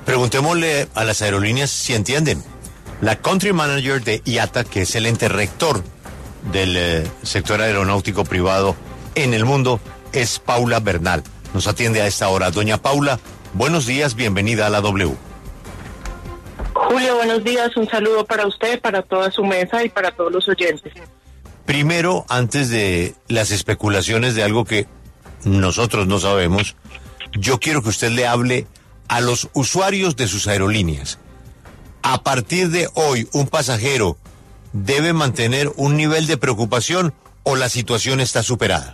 Preguntémosle a las aerolíneas si entienden. La country manager de IATA, que es el ente rector del sector aeronáutico privado en el mundo, es Paula Bernal. Nos atiende a esta hora. Doña Paula, buenos días, bienvenida a la W. Julio, buenos días, un saludo para usted, para toda su mesa y para todos los oyentes. Primero, antes de las especulaciones de algo que nosotros no sabemos, yo quiero que usted le hable a los usuarios de sus aerolíneas. A partir de hoy, ¿un pasajero debe mantener un nivel de preocupación o la situación está superada?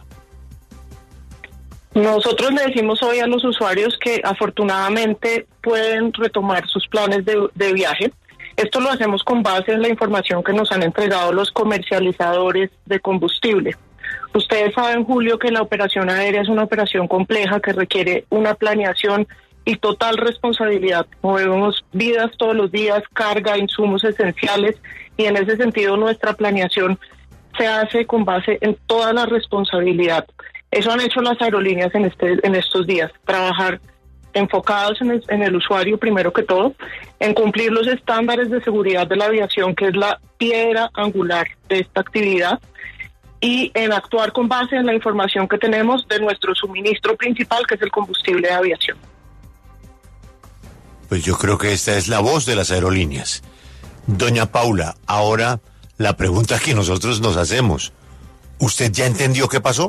Nosotros le decimos hoy a los usuarios que afortunadamente pueden retomar sus planes de viaje. Esto lo hacemos con base en la información que nos han entregado los comercializadores de combustible. Ustedes saben, Julio, que la operación aérea es una operación compleja que requiere una planeación y total responsabilidad. Movemos vidas todos los días, carga, insumos esenciales, y en ese sentido nuestra planeación se hace con base en toda la responsabilidad. Eso han hecho las aerolíneas en estos días, trabajar enfocados en el usuario primero que todo, en cumplir los estándares de seguridad de la aviación, que es la piedra angular de esta actividad, y en actuar con base en la información que tenemos de nuestro suministro principal, que es el combustible de aviación. Pues yo creo que esta es la voz de las aerolíneas. Doña Paula, ahora la pregunta que nosotros nos hacemos, ¿usted ya entendió qué pasó?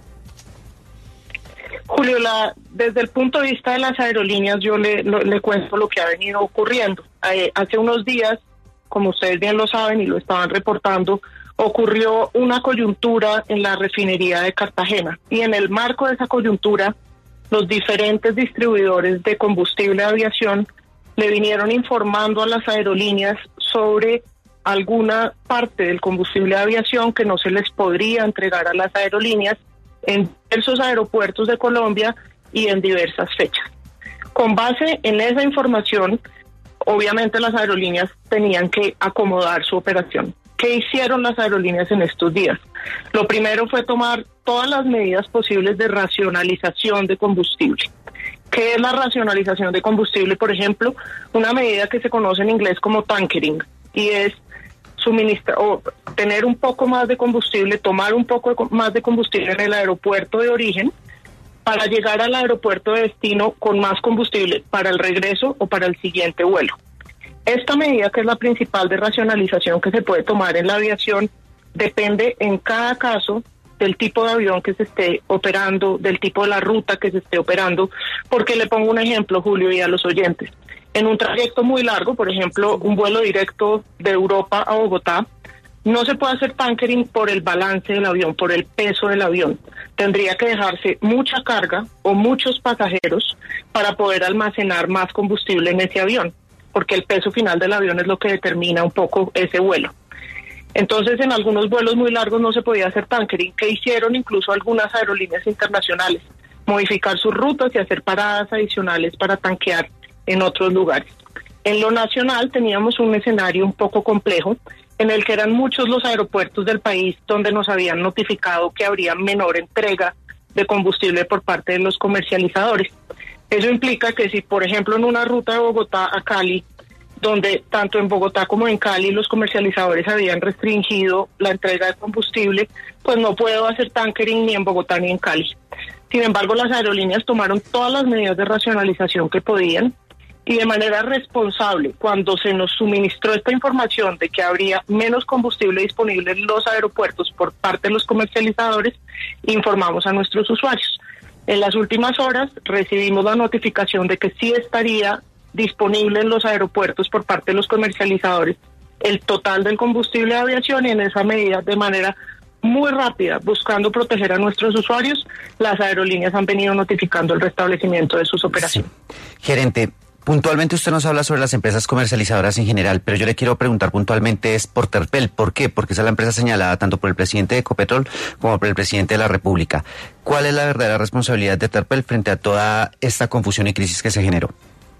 Julio, desde el punto de vista de las aerolíneas, yo le cuento lo que ha venido ocurriendo. Hace unos días, como ustedes bien lo saben y lo estaban reportando, ocurrió una coyuntura en la refinería de Cartagena. Y en el marco de esa coyuntura, los diferentes distribuidores de combustible de aviación le vinieron informando a las aerolíneas sobre alguna parte del combustible de aviación que no se les podría entregar a las aerolíneas en diversos aeropuertos de Colombia y en diversas fechas. Con base en esa información, obviamente las aerolíneas tenían que acomodar su operación. ¿Qué hicieron las aerolíneas en estos días? Lo primero fue tomar todas las medidas posibles de racionalización de combustible. ¿Qué es la racionalización de combustible? Por ejemplo, una medida que se conoce en inglés como tankering, y es suministrar o tener un poco más de combustible, tomar un poco más de combustible en el aeropuerto de origen para llegar al aeropuerto de destino con más combustible para el regreso o para el siguiente vuelo. Esta medida, que es la principal de racionalización que se puede tomar en la aviación, depende en cada caso del tipo de avión que se esté operando, del tipo de la ruta que se esté operando, porque le pongo un ejemplo, Julio, y a los oyentes. En un trayecto muy largo, por ejemplo, un vuelo directo de Europa a Bogotá, no se puede hacer tankering por el balance del avión, por el peso del avión. Tendría que dejarse mucha carga o muchos pasajeros para poder almacenar más combustible en ese avión, porque el peso final del avión es lo que determina un poco ese vuelo. Entonces, en algunos vuelos muy largos no se podía hacer tankering, que hicieron incluso algunas aerolíneas internacionales, modificar sus rutas y hacer paradas adicionales para tanquear en otros lugares. En lo nacional teníamos un escenario un poco complejo, en el que eran muchos los aeropuertos del país donde nos habían notificado que habría menor entrega de combustible por parte de los comercializadores. Eso implica que si, por ejemplo, en una ruta de Bogotá a Cali, donde tanto en Bogotá como en Cali los comercializadores habían restringido la entrega de combustible, pues no puedo hacer tankering ni en Bogotá ni en Cali. Sin embargo, las aerolíneas tomaron todas las medidas de racionalización que podían, y de manera responsable, cuando se nos suministró esta información de que habría menos combustible disponible en los aeropuertos por parte de los comercializadores, informamos a nuestros usuarios. En las últimas horas recibimos la notificación de que sí estaría disponible en los aeropuertos por parte de los comercializadores el total del combustible de aviación, y en esa medida, de manera muy rápida, buscando proteger a nuestros usuarios, las aerolíneas han venido notificando el restablecimiento de sus operaciones. Sí. Gerente, puntualmente usted nos habla sobre las empresas comercializadoras en general, pero yo le quiero preguntar puntualmente es por Terpel. ¿Por qué? Porque esa es la empresa señalada tanto por el presidente de Ecopetrol como por el presidente de la República. ¿Cuál es la verdadera responsabilidad de Terpel frente a toda esta confusión y crisis que se generó?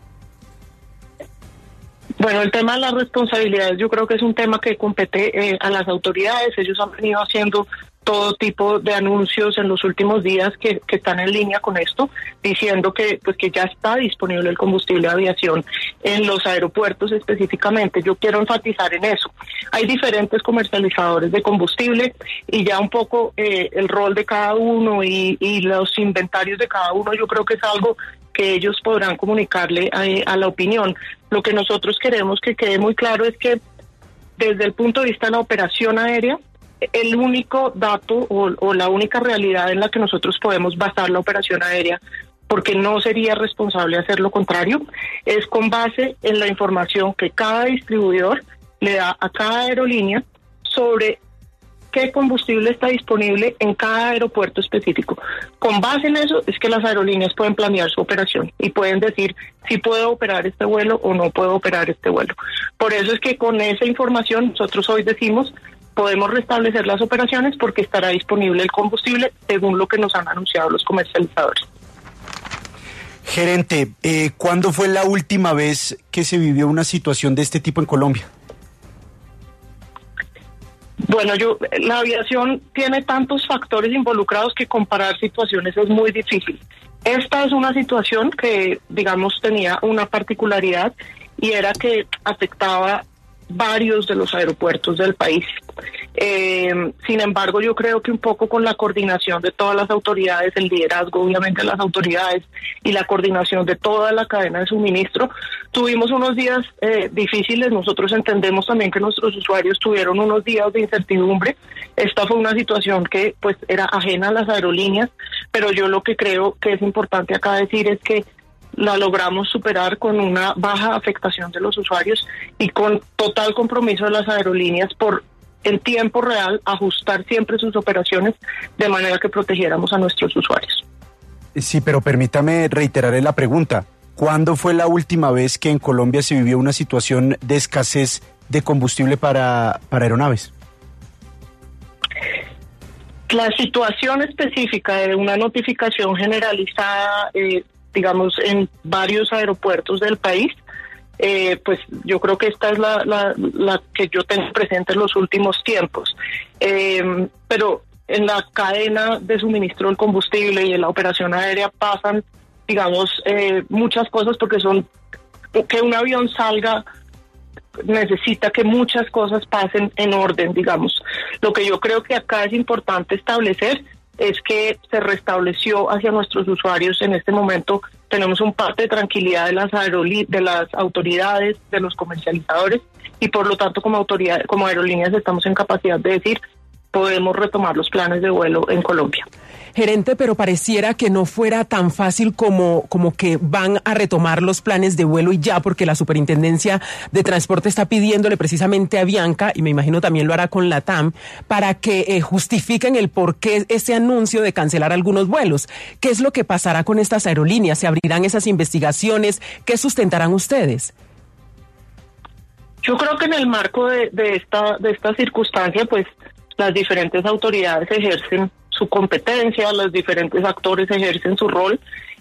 Bueno, el tema de las responsabilidades yo creo que es un tema que compete a las autoridades. Ellos han venido haciendo todo tipo de anuncios en los últimos días que están en línea con esto, diciendo que pues que ya está disponible el combustible de aviación en los aeropuertos específicamente. Yo quiero enfatizar en eso. Hay diferentes comercializadores de combustible y ya un poco el rol de cada uno y los inventarios de cada uno, yo creo que es algo que ellos podrán comunicarle a la opinión. Lo que nosotros queremos que quede muy claro es que desde el punto de vista de la operación aérea, el único dato o la única realidad en la que nosotros podemos basar la operación aérea, porque no sería responsable hacer lo contrario, es con base en la información que cada distribuidor le da a cada aerolínea sobre qué combustible está disponible en cada aeropuerto específico. Con base en eso es que las aerolíneas pueden planear su operación y pueden decir si puedo operar este vuelo o no puedo operar este vuelo. Por eso es que con esa información nosotros hoy decimos podemos restablecer las operaciones porque estará disponible el combustible según lo que nos han anunciado los comercializadores. Gerente, ¿cuándo fue la última vez que se vivió una situación de este tipo en Colombia? Bueno, la aviación tiene tantos factores involucrados que comparar situaciones es muy difícil. Esta es una situación que, digamos, tenía una particularidad y era que afectaba varios de los aeropuertos del país. Sin embargo, yo creo que un poco con la coordinación de todas las autoridades, el liderazgo obviamente de las autoridades y la coordinación de toda la cadena de suministro, tuvimos unos días difíciles. Nosotros entendemos también que nuestros usuarios tuvieron unos días de incertidumbre. Esta fue una situación que pues era ajena a las aerolíneas, pero yo lo que creo que es importante acá decir es que la logramos superar con una baja afectación de los usuarios y con total compromiso de las aerolíneas por en tiempo real ajustar siempre sus operaciones de manera que protegiéramos a nuestros usuarios. Sí, pero permítame reiterarle la pregunta. ¿Cuándo fue la última vez que en Colombia se vivió una situación de escasez de combustible para aeronaves? La situación específica de una notificación generalizada, digamos, en varios aeropuertos del país, pues yo creo que esta es la que yo tengo presente en los últimos tiempos. Pero en la cadena de suministro del combustible y en la operación aérea pasan, digamos, muchas cosas porque que un avión salga necesita que muchas cosas pasen en orden, digamos. Lo que yo creo que acá es importante establecer es que se restableció hacia nuestros usuarios. En este momento tenemos un parte de tranquilidad de las autoridades, de los comercializadores, y por lo tanto como aerolíneas estamos en capacidad de decir podemos retomar los planes de vuelo en Colombia. Gerente, pero pareciera que no fuera tan fácil como que van a retomar los planes de vuelo y ya, porque la Superintendencia de Transporte está pidiéndole precisamente a Avianca, y me imagino también lo hará con LATAM, para que justifiquen el por qué ese anuncio de cancelar algunos vuelos. ¿Qué es lo que pasará con estas aerolíneas? ¿Se abrirán esas investigaciones? ¿Qué sustentarán ustedes? Yo creo que en el marco de esta circunstancia, pues las diferentes autoridades ejercen su competencia, los diferentes actores ejercen su rol.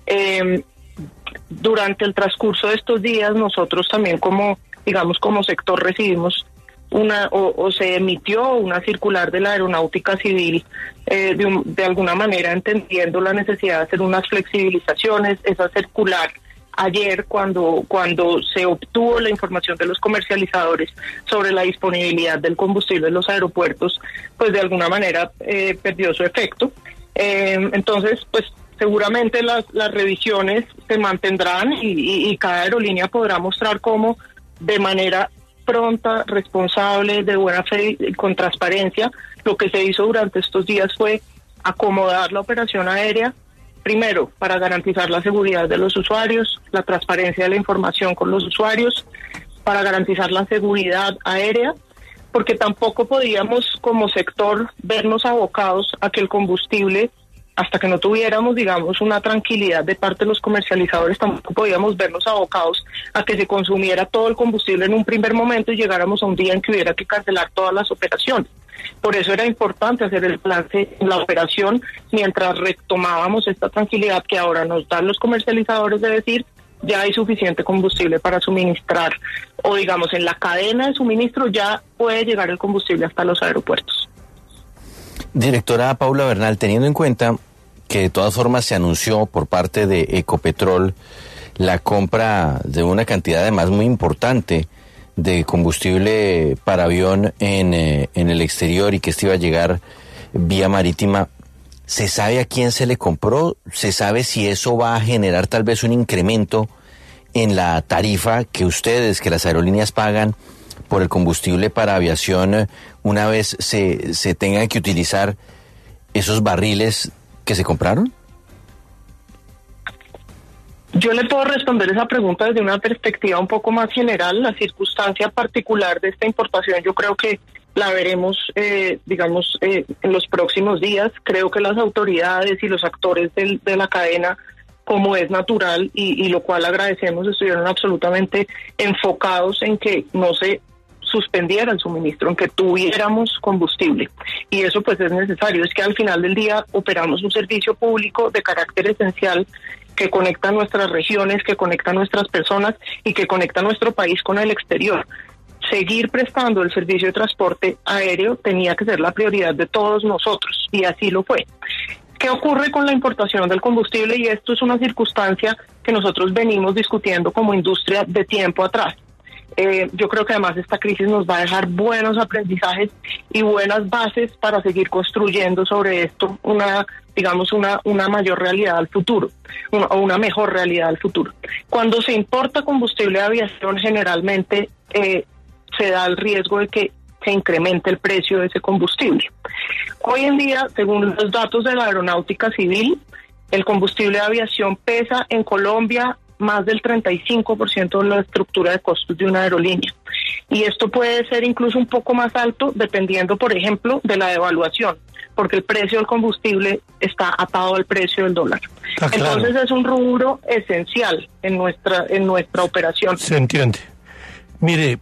Durante el transcurso de estos días, nosotros también como sector recibimos se emitió una circular de la Aeronáutica Civil, de alguna manera entendiendo la necesidad de hacer unas flexibilizaciones. Esa circular ayer, cuando se obtuvo la información de los comercializadores sobre la disponibilidad del combustible en los aeropuertos, pues de alguna manera perdió su efecto. Entonces, pues seguramente las revisiones se mantendrán y cada aerolínea podrá mostrar cómo de manera pronta, responsable, de buena fe y con transparencia, lo que se hizo durante estos días fue acomodar la operación aérea. Primero, para garantizar la seguridad de los usuarios, la transparencia de la información con los usuarios, para garantizar la seguridad aérea, porque tampoco podíamos como sector vernos abocados a que el combustible, hasta que no tuviéramos, digamos, una tranquilidad de parte de los comercializadores, tampoco podíamos vernos abocados a que se consumiera todo el combustible en un primer momento y llegáramos a un día en que hubiera que cancelar todas las operaciones. Por eso era importante hacer el plan en la operación mientras retomábamos esta tranquilidad que ahora nos dan los comercializadores de decir ya hay suficiente combustible para suministrar, o digamos en la cadena de suministro ya puede llegar el combustible hasta los aeropuertos. Directora Paula Bernal, teniendo en cuenta que de todas formas se anunció por parte de Ecopetrol la compra de una cantidad además muy importante de combustible para avión en el exterior y que esto iba a llegar vía marítima, ¿se sabe a quién se le compró? ¿Se sabe si eso va a generar tal vez un incremento en la tarifa que ustedes, que las aerolíneas pagan por el combustible para aviación una vez se tengan que utilizar esos barriles que se compraron? Yo le puedo responder esa pregunta desde una perspectiva un poco más general. La circunstancia particular de esta importación yo creo que la veremos, en los próximos días. Creo que las autoridades y los actores de la cadena, como es natural, y lo cual agradecemos, estuvieron absolutamente enfocados en que no se suspendiera el suministro, en que tuviéramos combustible. Y eso pues es necesario. Es que al final del día operamos un servicio público de carácter esencial que conecta nuestras regiones, que conecta nuestras personas y que conecta nuestro país con el exterior. Seguir prestando el servicio de transporte aéreo tenía que ser la prioridad de todos nosotros, y así lo fue. ¿Qué ocurre con la importación del combustible? Y esto es una circunstancia que nosotros venimos discutiendo como industria de tiempo atrás. Yo creo que además esta crisis nos va a dejar buenos aprendizajes y buenas bases para seguir construyendo sobre esto una mayor realidad al futuro, o una mejor realidad al futuro. Cuando se importa combustible de aviación, generalmente se da el riesgo de que se incremente el precio de ese combustible. Hoy en día, según los datos de la Aeronáutica Civil, el combustible de aviación pesa en Colombia más del 35% de la estructura de costos de una aerolínea. Y esto puede ser incluso un poco más alto dependiendo, por ejemplo, de la devaluación, porque el precio del combustible está atado al precio del dólar. Claro. Entonces es un rubro esencial en nuestra operación. Se entiende. Mire,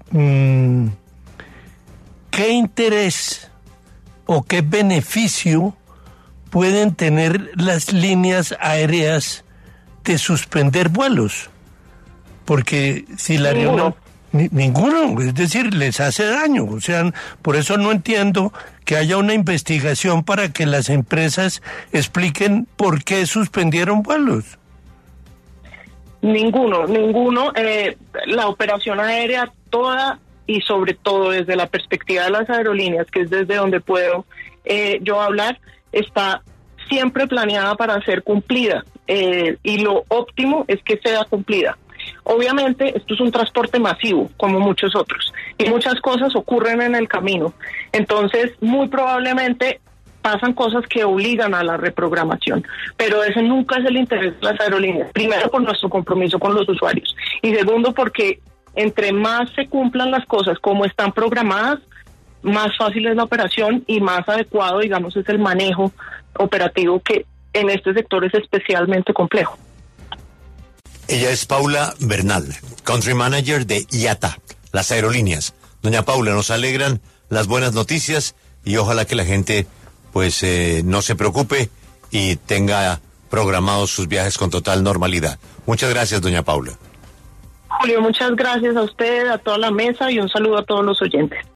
¿qué interés o qué beneficio pueden tener las líneas aéreas de suspender vuelos? Porque si la aeronave... Ninguno, es decir, les hace daño. O sea, por eso no entiendo que haya una investigación para que las empresas expliquen por qué suspendieron vuelos. Ninguno. La operación aérea toda, y sobre todo desde la perspectiva de las aerolíneas, que es desde donde puedo yo hablar, está siempre planeada para ser cumplida, y lo óptimo es que sea cumplida. Obviamente esto es un transporte masivo, como muchos otros, y muchas cosas ocurren en el camino. Entonces, muy probablemente pasan cosas que obligan a la reprogramación, pero ese nunca es el interés de las aerolíneas. Primero, por nuestro compromiso con los usuarios, y segundo, porque entre más se cumplan las cosas como están programadas, más fácil es la operación y más adecuado, digamos, es el manejo operativo, que en este sector es especialmente complejo. Ella es Paula Bernal, Country Manager de IATA, las aerolíneas. Doña Paula, nos alegran las buenas noticias y ojalá que la gente pues no se preocupe y tenga programados sus viajes con total normalidad. Muchas gracias, doña Paula. Julio, muchas gracias a usted, a toda la mesa, y un saludo a todos los oyentes.